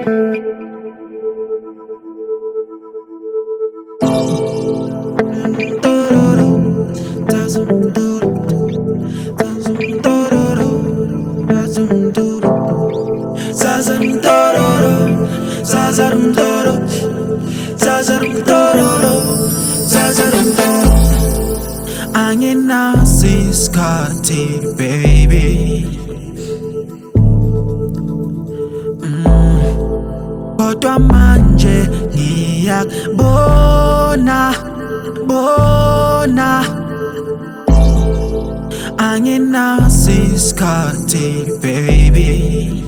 Anginasiskhathi baby kodwa manje ngiyakubona anginasiskhathi baby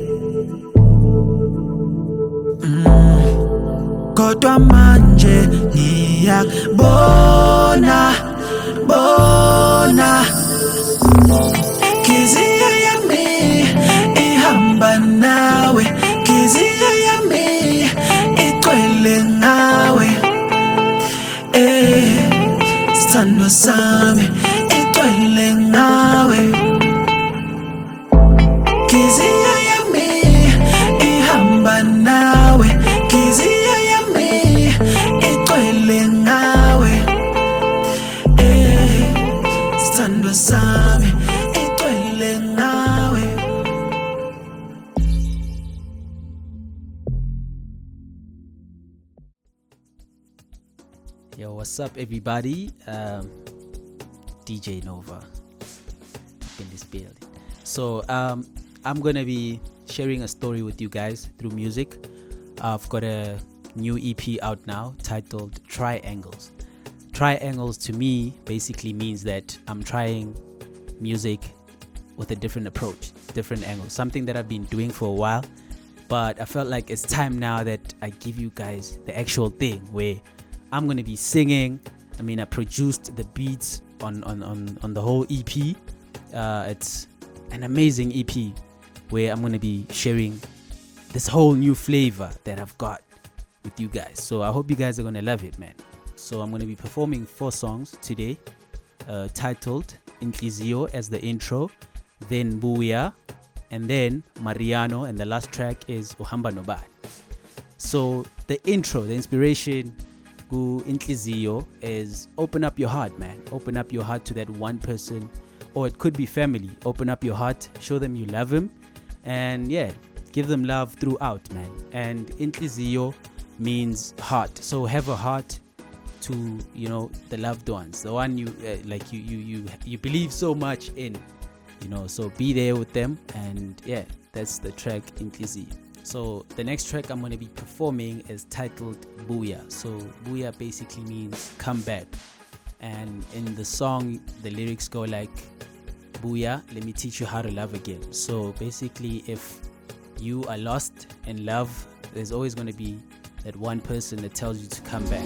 kodwa manje ngiyakubona Kizia yami ihamba nawe Kizia yami igcwele ngawe sithando sami igcwele ngawe Kizia yami ihamba nawe Kizia yami igcwele ngawe sithando sami igcwele ngawe. Yo, what's up everybody? DJ Nova in this building. So I'm gonna be sharing a story with you guys through music. I've got a new EP out now titled Triangles. Triangles to me basically means that I'm trying music with a different approach, different angle, something that I've been doing for a while, but I felt like it's time now that I give you guys the actual thing where I'm gonna be singing. I mean, I produced the beats on the whole EP. It's an amazing EP where I'm gonna be sharing this whole new flavor that I've got with you guys. So I hope you guys are gonna love it, man. So I'm gonna be performing 4 songs today, titled Inhliziyo as the intro, then Buya, and then Mariano, and the last track is Uhamba Nobani. So the intro, the inspiration ku Inhliziyo is open up your heart, man. Open up your heart to that one person, or it could be family. Open up your heart, show them you love them, and yeah, give them love throughout, man. And Inhliziyo means heart, so have a heart to, you know, the loved ones, the one you like you believe so much in, you know, so be there with them. And yeah, that's the track Inhliziyo. So the next track I'm going to be performing is titled Buya. So Buya basically means come back, and in the song the lyrics go like, Buya, let me teach you how to love again. So basically, if you are lost in love, there's always going to be that one person that tells you to come back.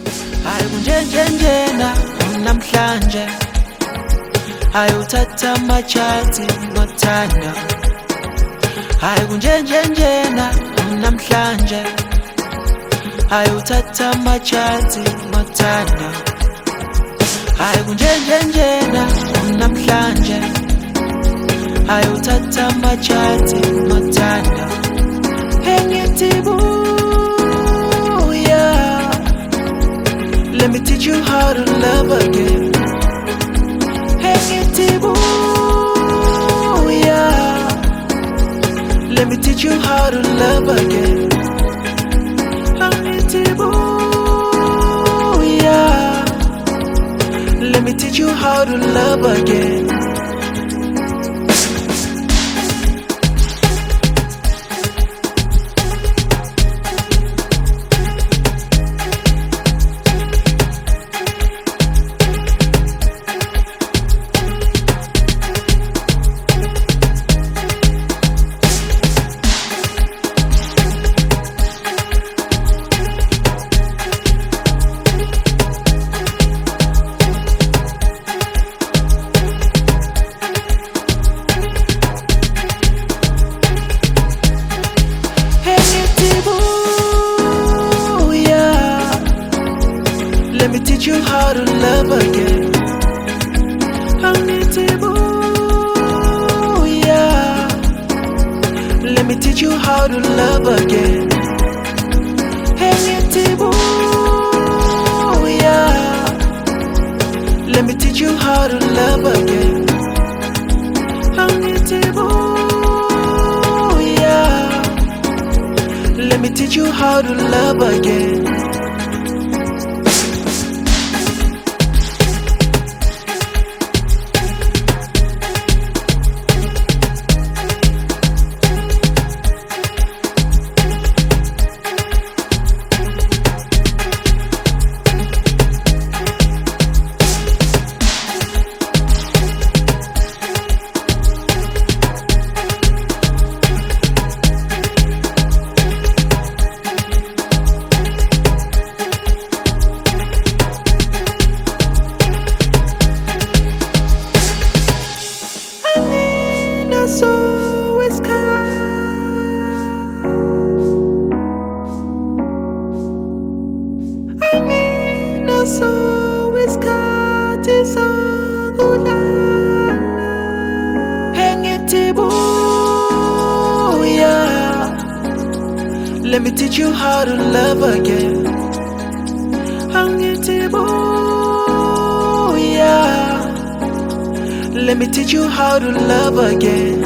Namhlanje ayuthatha amachathi nothanda hayi kunjenjenjena namhlanje ayuthatha amachathi nothanda hayi kunjenjenjena namhlanje ayuthatha amachathi nothanda engithi let me teach you how to love again. Hey, let me teach you how to love again. Let me teach you how to love again. Let me teach you how to love again. Let me teach you how to love again. Let me teach you how to love again. Yeah. Let me teach you how to love again. Let me teach you how to love again. Yeah. Let me teach you how to love again.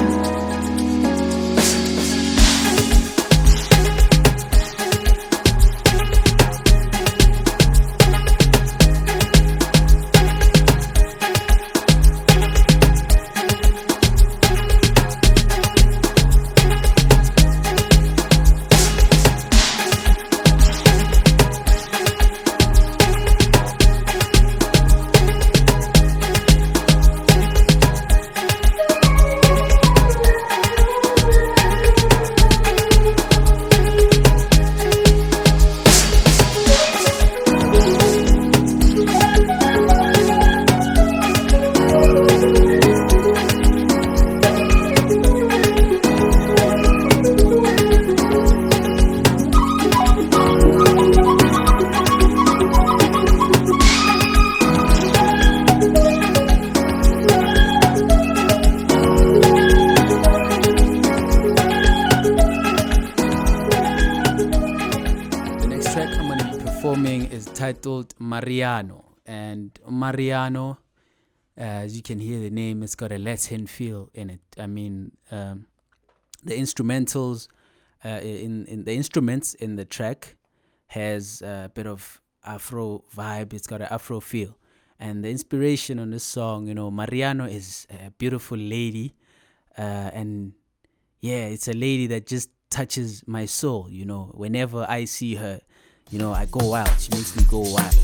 Is titled Mariano, and Mariano, as you can hear the name, it's got a Latin feel in it. I mean, the instrumentals in the instruments in the track has a bit of Afro vibe. It's got an Afro feel, and the inspiration on this song, you know, Mariano is a beautiful lady, and yeah, it's a lady that just touches my soul. You know, whenever I see her, you know, I go wild. She makes me go wild.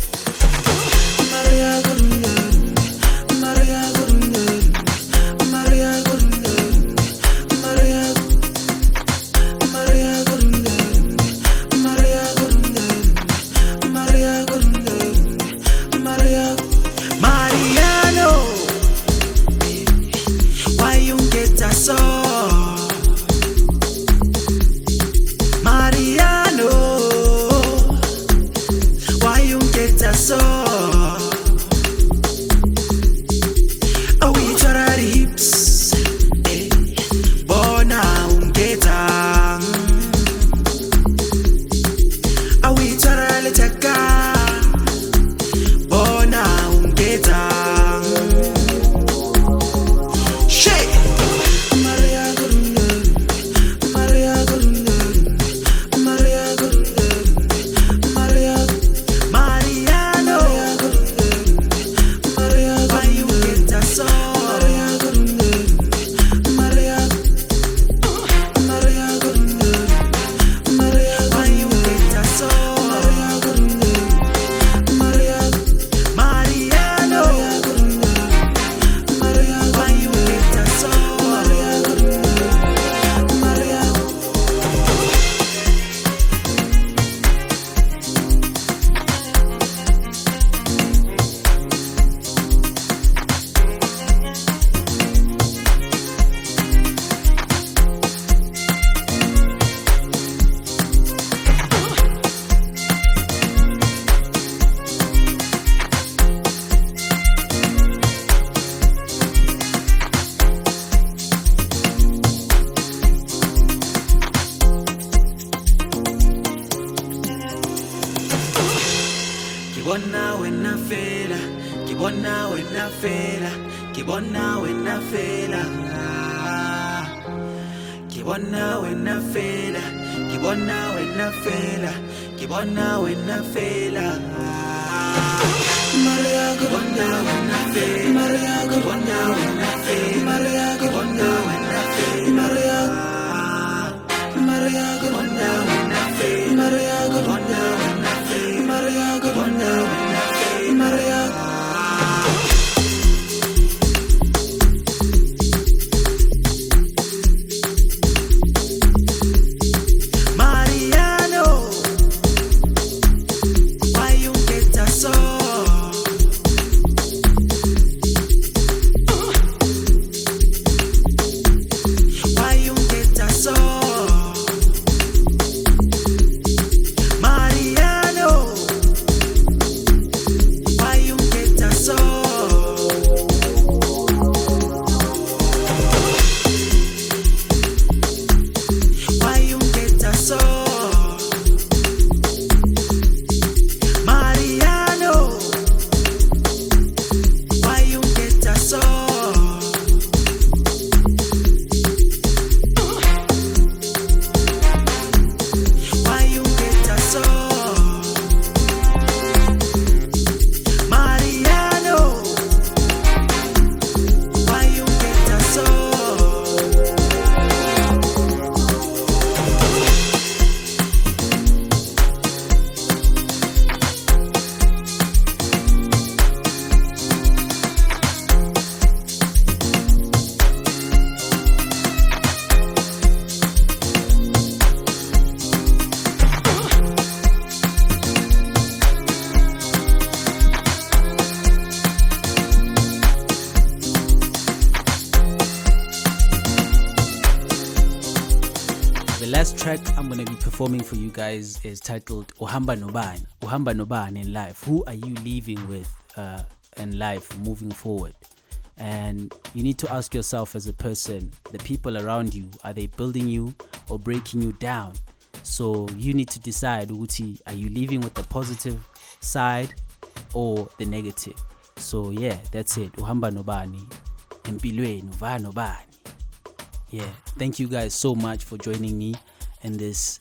Mariano, why you get that song? Mariano, why you get that song? Oh, we try the hips, bona ungeta. Oh, we try the taka. Kibona wena fela, kibona wena fela. Kibona wena fela, kibona wena fela, kibona wena fela. Maria kibona wena fela, Maria kibona wena fela, Maria kibona wena fela, Maria, Maria kibona wena fela, Maria kibona wena fela, Maria kibona wena fela, Maria. Last track I'm going to be performing for you guys is titled Uhamba Nobani. Uhamba Nobani in life. Who are you leaving with in life moving forward? And you need to ask yourself as a person, the people around you, are they building you or breaking you down? So you need to decide, Uti, are you leaving with the positive side or the negative? So yeah, that's it. Uhamba Nobani. Empilweni, uva nobani. Yeah, thank you guys so much for joining me in this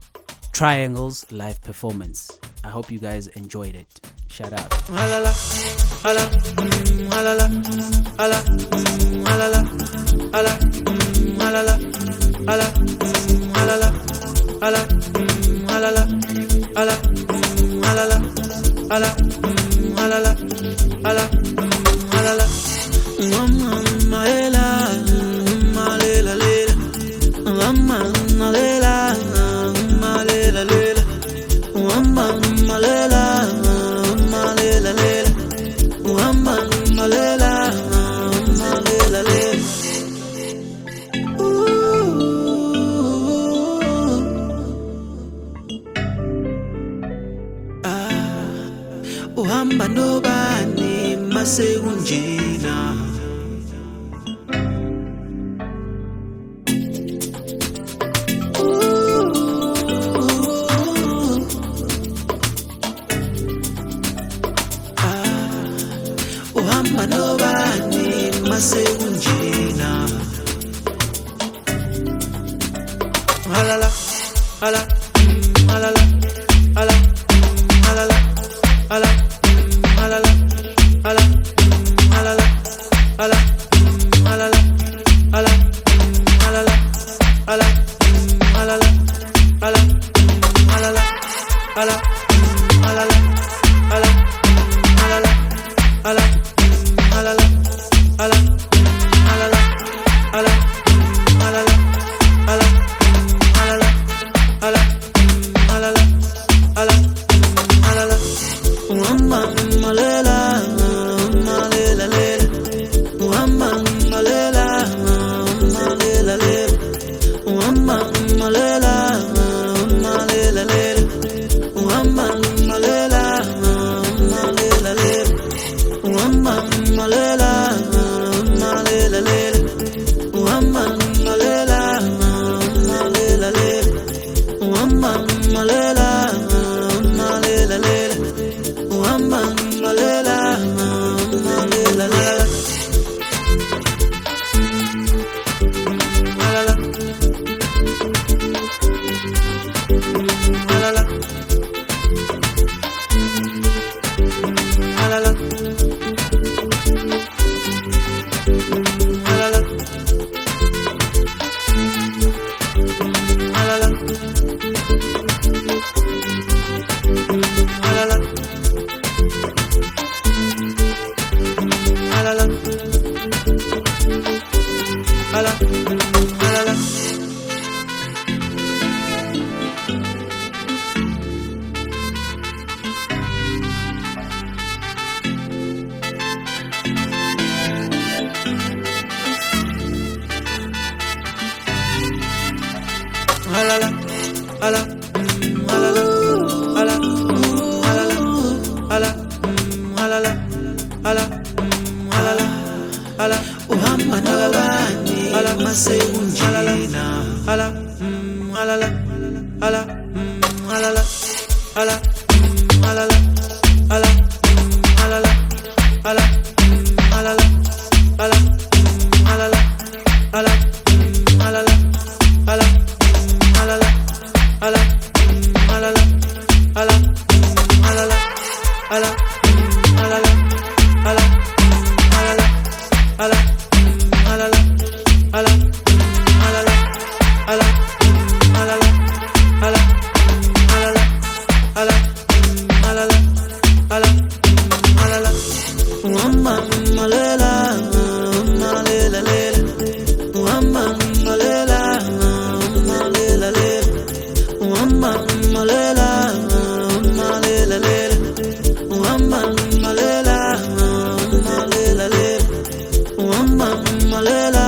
Triangles live performance. I hope you guys enjoyed it. Shout out. Alala, ala, alala, ala, alala, ala, alala, ala, alala, ala, alala, ala, alala, ala, alala, ala, alala. Mama ela, malela lela, mama lela, malela lela, mama lela, malela lela, mama lela, malela lela. Uhamba nobani mase unjena. Uhamba nobani mase unjena. Alala, ala, alala, ala, alala, ala, alala, ala, alala, ala, alala, ala, alala, ala, alala, ala, alala, ala, alala, ala, alala, ala, alala, ala, alala, ala, alala, ala, alala, ala, alala, ala, alala. Mama malela, malela lela, mama malela, malela lela, mama malela, malela lela, mama malela, malela lela, mama malela, malela lela, mama malela, malela lela, mama malela, malela lela, mama malela, halala, hala, halala, hala, halala, hala, halala, hala, halala, hala, uhamba nabani, hala, masekunjina, hala, halala, hala, halala, hala, halala, hala, halala, hala, halala, hala, halala, hala, halala, hala, halala, hala, halala, hala, halala, hala, halala, hala, halala, hala, halala, hala, halala, hala, halala, hala, halala, hala, halala, hala, halala. Mama malela, malela lela. Mama malela, malela lela. Mama malela, malela lela. Mama malela, malela lela. Mama malela.